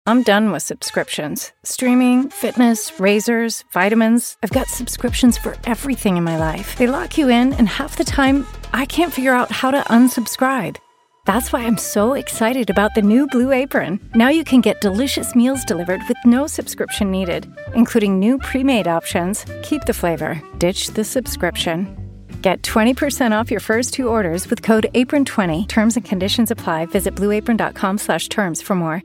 I'm done with subscriptions. Streaming, fitness, razors, vitamins. I've got subscriptions for everything in my life. They lock you in, and half the time, I can't figure out how to unsubscribe. That's why I'm so excited about the new Blue Apron. Now you can get delicious meals delivered with no subscription needed, including new pre-made options. Keep the flavor, ditch the subscription. Get 20% off your first 2 orders with code APRON20. Terms and conditions apply. Visit blueapron.com/terms for more.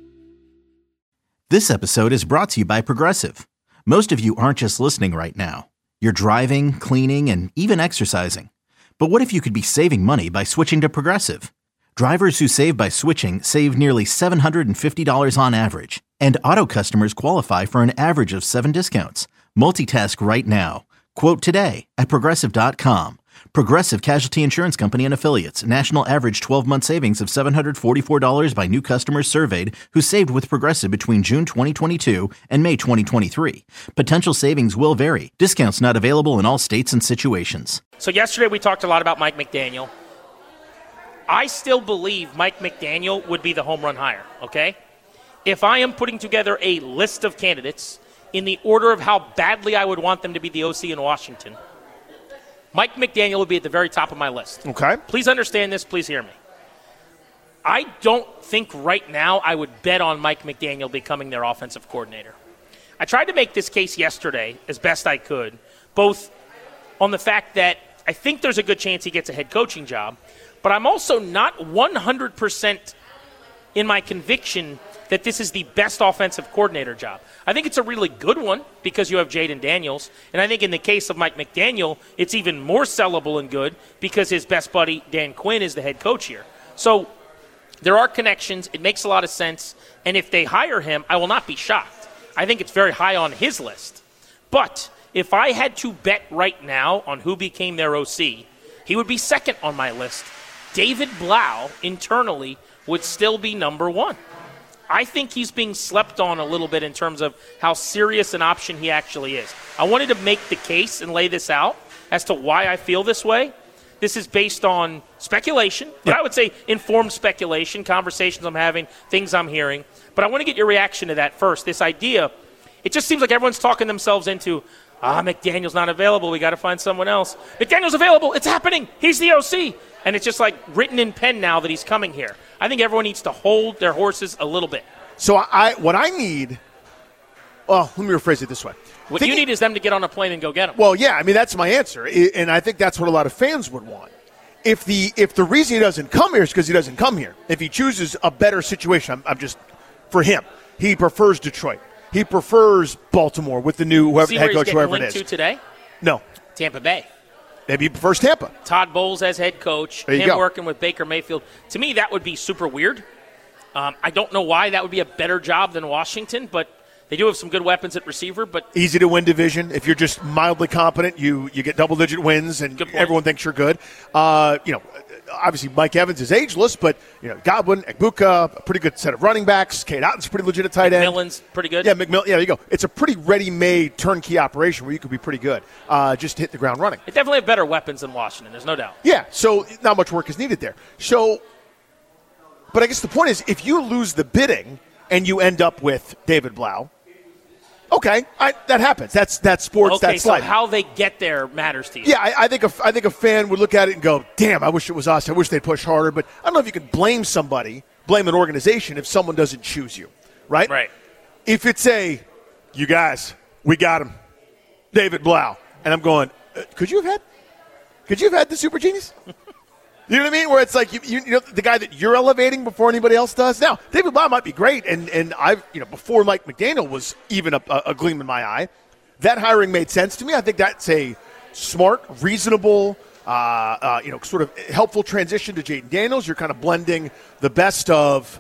This episode is brought to you by Progressive. Most of you aren't just listening right now. You're driving, cleaning, and even exercising. But what if you could be saving money by switching to Progressive? Drivers who save by switching save nearly $750 on average. And auto customers qualify for an average of 7 discounts. Multitask right now. Quote today at Progressive.com. Progressive Casualty Insurance Company and Affiliates. National average 12-month savings of $744 by new customers surveyed who saved with Progressive between June 2022 and May 2023. Potential savings will vary. Discounts not available in all states and situations. So yesterday we talked a lot about Mike McDaniel. I still believe Mike McDaniel would be the home run hire, okay? If I am putting together a list of candidates in the order of how badly I would want them to be the OC in Washington, Mike McDaniel would be at the very top of my list. Okay. Please understand this. Please hear me. I don't think right now I would bet on Mike McDaniel becoming their offensive coordinator. I tried to make this case yesterday as best I could, both on the fact that I think there's a good chance he gets a head coaching job, but I'm also not 100% in my conviction that this is the best offensive coordinator job. I think it's a really good one because you have Jaden Daniels, and I think in the case of Mike McDaniel, it's even more sellable and good because his best buddy, Dan Quinn, is the head coach here. So there are connections. It makes a lot of sense, and if they hire him, I will not be shocked. I think it's very high on his list. But if I had to bet right now on who became their OC, he would be second on my list. David Blau, internally, would still be number 1. I think he's being slept on a little bit in terms of how serious an option he actually is. I wanted to make the case and lay this out as to why I feel this way. This is based on speculation, but I would say informed speculation, conversations I'm having, things I'm hearing. But I want to get your reaction to that first. This idea, it just seems like everyone's talking themselves into, McDaniel's not available, we got to find someone else. McDaniel's available, it's happening, he's the OC. And it's just like written in pen now that he's coming here. I think everyone needs to hold their horses a little bit. So what I need, let me rephrase it this way. What you need is them to get on a plane and go get him. Well, yeah, I mean, that's my answer. And I think that's what a lot of fans would want. If the reason he doesn't come here is because he doesn't come here. If he chooses a better situation, I'm just, for him, he prefers Detroit. He prefers Baltimore with the new head coach, whoever it is. To today? No. Tampa Bay. Maybe he prefers Tampa. Todd Bowles as head coach, him working with Baker Mayfield. To me, that would be super weird. I don't know why that would be a better job than Washington, but they do have some good weapons at receiver. But easy to win division. If you're just mildly competent, you get double-digit wins, and everyone thinks you're good. Obviously Mike Evans is ageless, but Godwin, Egbuka, a pretty good set of running backs. Cade Otton's pretty legit at tight end. McMillan's pretty good. Yeah, McMillan. Yeah, there you go. It's a pretty ready-made turnkey operation where you could be pretty good. Just hit the ground running. They definitely have better weapons than Washington. There's no doubt. Yeah, so not much work is needed there. So, but I guess the point is, if you lose the bidding and you end up with David Blau. Okay, that happens. That's sports. Okay, that's so life. How they get there matters to you. Yeah, I think a fan would look at it and go, "Damn, I wish it was us. I wish they'd push harder." But I don't know if you can blame an organization if someone doesn't choose you, right? Right. If it's you guys, we got him, David Blau, and I'm going, could you have had the super genius? You know what I mean? Where it's like you know the guy that you're elevating before anybody else does. Now, David Blau might be great, and I've before Mike McDaniel was even a gleam in my eye, that hiring made sense to me. I think that's a smart, reasonable, sort of helpful transition to Jaden Daniels. You're kind of blending the best of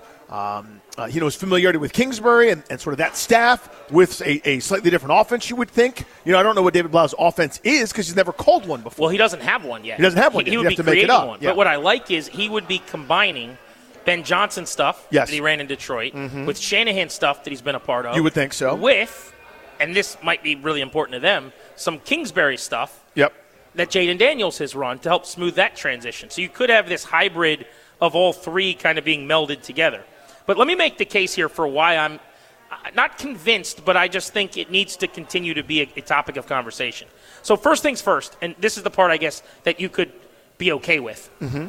his familiarity with Kingsbury and sort of that staff with a slightly different offense, you would think. I don't know what David Blau's offense is because he's never called one before. Well, he doesn't have one yet. He doesn't have one yet. He would be creating one. Yeah. But what I like is he would be combining Ben Johnson stuff that he ran in Detroit with Shanahan stuff that he's been a part of. You would think so. With, and this might be really important to them, some Kingsbury stuff that Jaden Daniels has run to help smooth that transition. So you could have this hybrid of all three kind of being melded together. But let me make the case here for why not convinced, but I just think it needs to continue to be a topic of conversation. So first things first, and this is the part, I guess, that you could be okay with. Mm-hmm.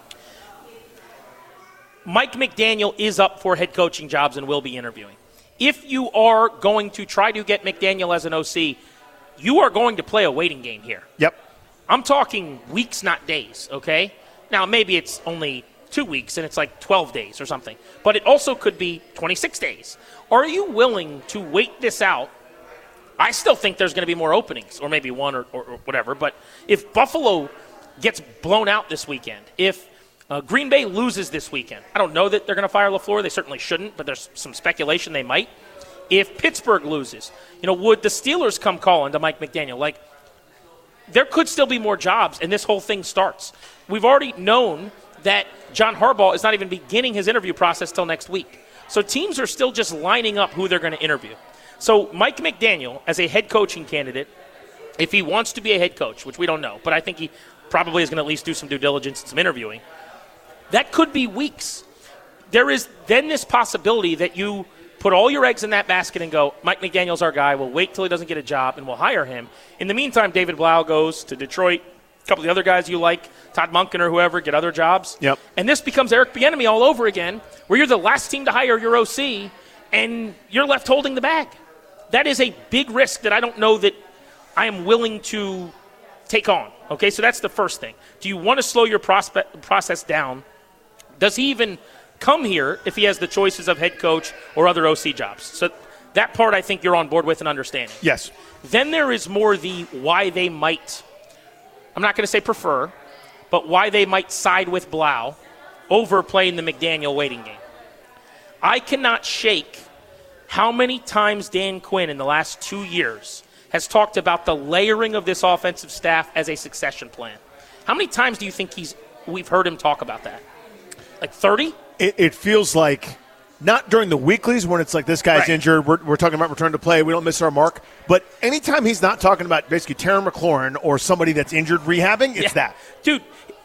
Mike McDaniel is up for head coaching jobs and will be interviewing. If you are going to try to get McDaniel as an OC, you are going to play a waiting game here. Yep. I'm talking weeks, not days, okay? Now, maybe it's only 2 weeks and it's like 12 days or something, but it also could be 26 days. Are you willing to wait this out? I still think there's going to be more openings, or maybe one or whatever, but if Buffalo gets blown out this weekend, if Green Bay loses this weekend, I don't know that they're going to fire LaFleur. They certainly shouldn't, but there's some speculation they might. If Pittsburgh loses, would the Steelers come calling to Mike McDaniel? Like, there could still be more jobs, and this whole thing starts. We've already known that John Harbaugh is not even beginning his interview process till next week. So teams are still just lining up who they're going to interview. So Mike McDaniel, as a head coaching candidate, if he wants to be a head coach, which we don't know, but I think he probably is going to at least do some due diligence and some interviewing, that could be weeks. There is then this possibility that you put all your eggs in that basket and go, Mike McDaniel's our guy. We'll wait till he doesn't get a job, and we'll hire him. In the meantime, David Blau goes to Detroit. A couple of the other guys you like, Todd Monken or whoever, get other jobs. Yep. And this becomes Eric Bieniemy all over again, where you're the last team to hire your OC, and you're left holding the bag. That is a big risk that I don't know that I am willing to take on. Okay, so that's the first thing. Do you want to slow your process down? Does he even come here if he has the choices of head coach or other OC jobs? So that part I think you're on board with and understanding. Yes. Then there is more the why they might, I'm not going to say prefer, but why they might side with Blau over playing the McDaniel waiting game. I cannot shake how many times Dan Quinn in the last 2 years has talked about the layering of this offensive staff as a succession plan. How many times do you think we've heard him talk about that? Like 30? It feels like not during the weeklies when it's like this guy's right. injured, we're talking about return to play, we don't miss our mark. But anytime he's not talking about basically Terry McLaurin or somebody that's injured rehabbing, it's that. Dude,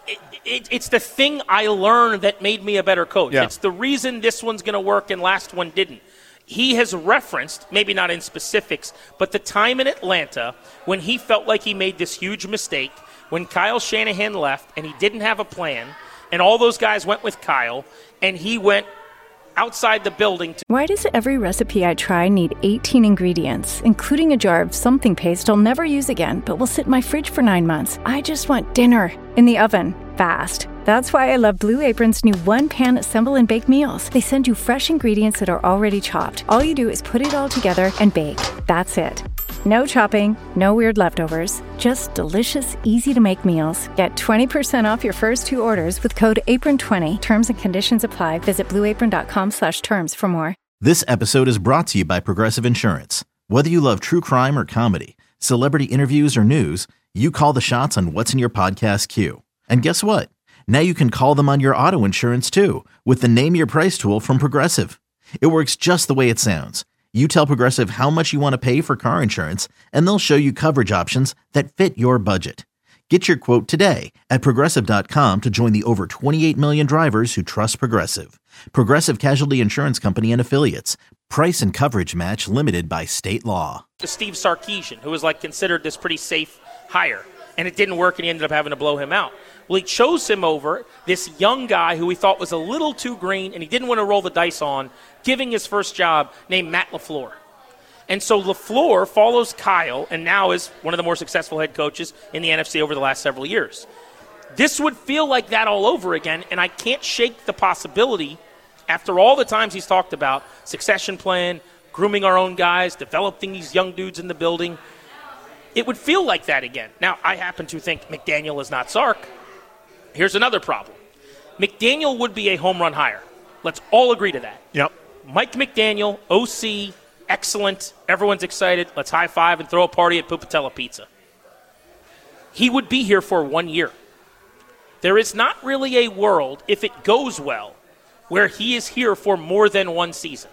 it's the thing I learned that made me a better coach. Yeah. It's the reason this one's going to work and last one didn't. He has referenced, maybe not in specifics, but the time in Atlanta when he felt like he made this huge mistake, when Kyle Shanahan left and he didn't have a plan, and all those guys went with Kyle, and he went outside the building. Why does every recipe I try need 18 ingredients, including a jar of something paste I'll never use again, but will sit in my fridge for 9 months? I just want dinner in the oven, fast. That's why I love Blue Apron's new one-pan assemble and bake meals. They send you fresh ingredients that are already chopped. All you do is put it all together and bake. That's it. No chopping, no weird leftovers, just delicious, easy-to-make meals. Get 20% off your first 2 orders with code APRON20. Terms and conditions apply. Visit blueapron.com/terms for more. This episode is brought to you by Progressive Insurance. Whether you love true crime or comedy, celebrity interviews or news, you call the shots on what's in your podcast queue. And guess what? Now you can call them on your auto insurance too with the Name Your Price tool from Progressive. It works just the way it sounds. You tell Progressive how much you want to pay for car insurance, and they'll show you coverage options that fit your budget. Get your quote today at Progressive.com to join the over 28 million drivers who trust Progressive. Progressive Casualty Insurance Company and Affiliates. Price and coverage match limited by state law. Steve Sarkisian, who was considered this pretty safe hire, and it didn't work, and he ended up having to blow him out. Well, he chose him over this young guy who he thought was a little too green and he didn't want to roll the dice on, giving his first job, named Matt LaFleur. And so LaFleur follows Kyle and now is one of the more successful head coaches in the NFC over the last several years. This would feel like that all over again, and I can't shake the possibility, after all the times he's talked about succession plan, grooming our own guys, developing these young dudes in the building, it would feel like that again. Now, I happen to think McDaniel is not Sark. Here's another problem. McDaniel would be a home run hire. Let's all agree to that. Yep. Mike McDaniel, OC, excellent. Everyone's excited. Let's high five and throw a party at Pupatella Pizza. He would be here for 1 year. There is not really a world, if it goes well, where he is here for more than one season.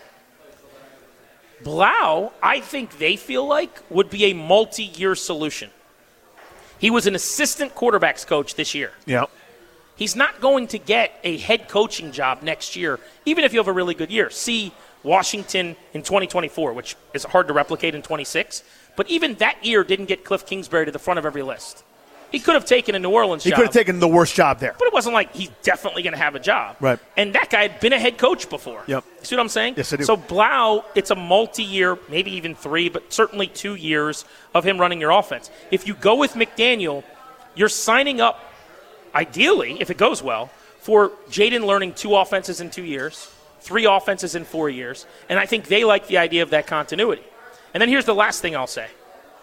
Blau, I think they feel like, would be a multi-year solution. He was an assistant quarterbacks coach this year. Yep. He's not going to get a head coaching job next year, even if you have a really good year. See Washington in 2024, which is hard to replicate in 26. But even that year didn't get Cliff Kingsbury to the front of every list. He could have taken a New Orleans job. He could have taken the worst job there. But it wasn't like he's definitely going to have a job. Right. And that guy had been a head coach before. Yep. See what I'm saying? Yes, I do. So Blau, it's a multi-year, maybe even 3, but certainly 2 years of him running your offense. If you go with McDaniel, you're signing up, ideally, if it goes well, for Jayden learning 2 offenses in 2 years, 3 offenses in 4 years, and I think they like the idea of that continuity. And then here's the last thing I'll say.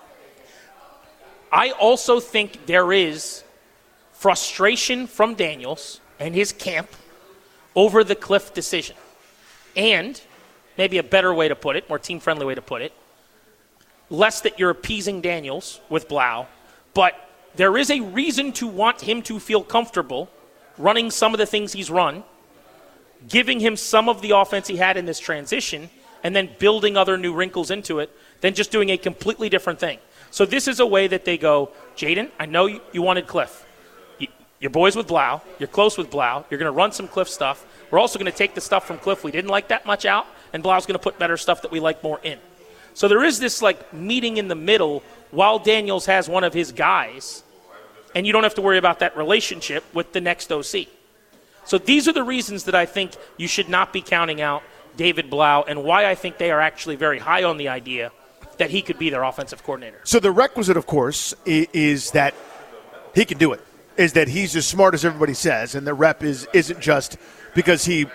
I also think there is frustration from Daniels and his camp over the Cliff decision. And, maybe a better way to put it, more team-friendly way to put it, less that you're appeasing Daniels with Blau, but there is a reason to want him to feel comfortable running some of the things he's run, giving him some of the offense he had in this transition, and then building other new wrinkles into it than just doing a completely different thing. So this is a way that they go, Jayden, I know you wanted Cliff. You're boys with Blau. You're close with Blau. You're going to run some Cliff stuff. We're also going to take the stuff from Cliff we didn't like that much out, and Blau's going to put better stuff that we like more in. So there is this meeting in the middle while Daniels has one of his guys, and you don't have to worry about that relationship with the next OC. So these are the reasons that I think you should not be counting out David Blau and why I think they are actually very high on the idea that he could be their offensive coordinator. So the requisite, of course, is that he can do it, is that he's as smart as everybody says, and the rep isn't just because he,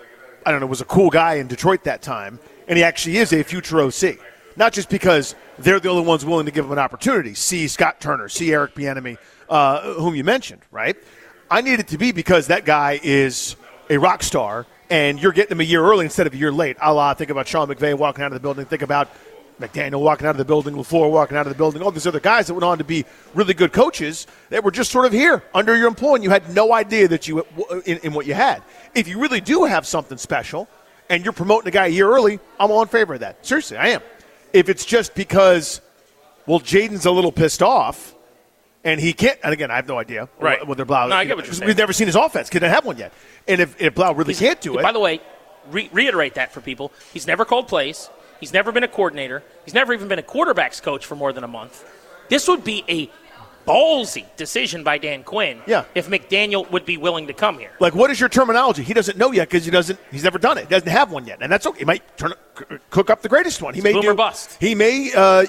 was a cool guy in Detroit that time, and he actually is a future OC. Not just because they're the only ones willing to give him an opportunity. See Scott Turner, see Eric Bieniemy, whom you mentioned, right? I need it to be because that guy is a rock star, and you're getting him a year early instead of a year late. Think about Sean McVay walking out of the building. Think about McDaniel walking out of the building, LaFleur walking out of the building, all these other guys that went on to be really good coaches that were just sort of here under your employ, and you had no idea that you in what you had. If you really do have something special and you're promoting a guy a year early, I'm all in favor of that. Seriously, I am. If it's just because, Jayden's a little pissed off and he can't, and again, I have no idea whether Blau, no, I get what you're saying. We've never seen his offense. He didn't have one yet. And if Blau really can't do it. By the way, reiterate that for people. He's never called plays. He's never been a coordinator. He's never even been a quarterback's coach for more than a month. This would be a ballsy decision by Dan Quinn if McDaniel would be willing to come here. What is your terminology? He doesn't know yet because he's never done it. He doesn't have one yet. And that's okay. He might cook up the greatest one. He may boom or bust. He may,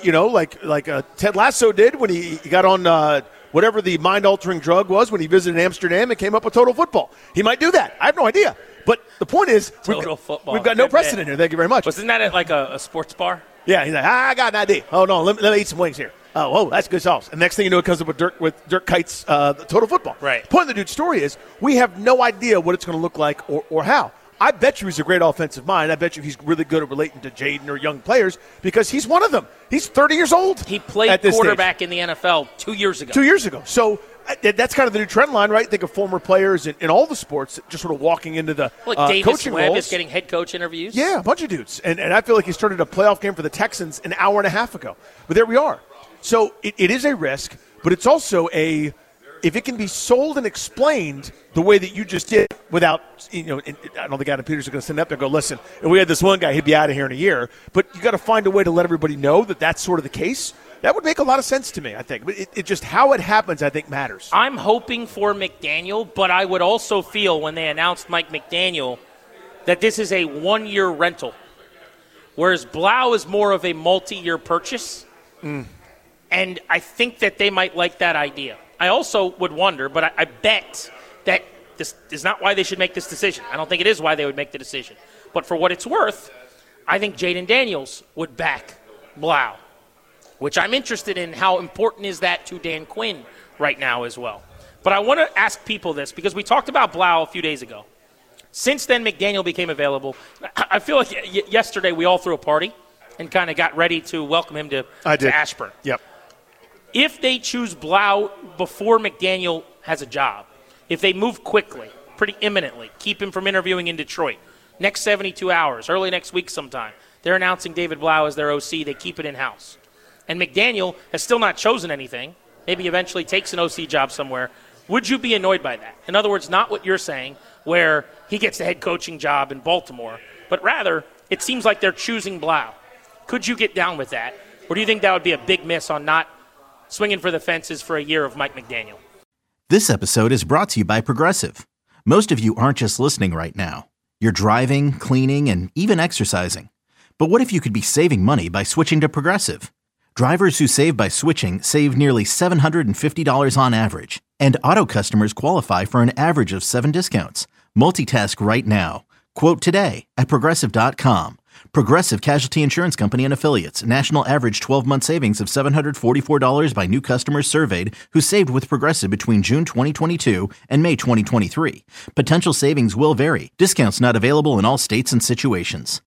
like Ted Lasso did when he got on whatever the mind-altering drug was when he visited Amsterdam and came up with Total Football. He might do that. I have no idea. But the point is, we've got no precedent here. Thank you very much. Wasn't that at a sports bar? Yeah, he's like, I got an idea. Hold on, let me eat some wings here. Oh, that's good sauce. And next thing you know, it comes up with Dirk Kuyt's Total Football. Right. The point of the dude's story is we have no idea what it's going to look like or how. I bet you he's a great offensive mind. I bet you he's really good at relating to Jayden or young players because he's one of them. He's 30 years old. He played quarterback in the NFL 2 years ago. 2 years ago. So that's kind of the new trend line, right? Think of former players in all the sports just sort of walking into the Davis coaching Webb roles. Is getting head coach interviews. Yeah, a bunch of dudes. And I feel like he started a playoff game for the Texans an hour and a half ago. But there we are. So it is a risk, but it's also if it can be sold and explained the way that you just did without, I don't think Adam Peters is going to send up there and go, listen, and we had this one guy, he'd be out of here in a year. But you got to find a way to let everybody know that that's sort of the case. That would make a lot of sense to me, I think. But it just how it happens, I think, matters. I'm hoping for McDaniel, but I would also feel when they announced Mike McDaniel that this is a one-year rental, whereas Blau is more of a multi-year purchase. And I think that they might like that idea. I also would wonder, but I bet that this is not why they should make this decision. I don't think it is why they would make the decision. But for what it's worth, I think Jayden Daniels would back Blau, which I'm interested in. How important is that to Dan Quinn right now as well? But I want to ask people this because we talked about Blau a few days ago. Since then, McDaniel became available. I feel like yesterday we all threw a party and kind of got ready to welcome him to Ashburn. Yep. If they choose Blau before McDaniel has a job, if they move quickly, pretty imminently, keep him from interviewing in Detroit, next 72 hours, early next week sometime, they're announcing David Blau as their OC, they keep it in-house. And McDaniel has still not chosen anything, maybe eventually takes an OC job somewhere. Would you be annoyed by that? In other words, not what you're saying, where he gets the head coaching job in Baltimore, but rather it seems like they're choosing Blau. Could you get down with that? Or do you think that would be a big miss on not swinging for the fences for a year of Mike McDaniel? This episode is brought to you by Progressive. Most of you aren't just listening right now. You're driving, cleaning, and even exercising. But what if you could be saving money by switching to Progressive? Drivers who save by switching save nearly $750 on average. And auto customers qualify for an average of 7 discounts. Multitask right now. Quote today at Progressive.com. Progressive Casualty Insurance Company and Affiliates. National average 12-month savings of $744 by new customers surveyed who saved with Progressive between June 2022 and May 2023. Potential savings will vary. Discounts not available in all states and situations.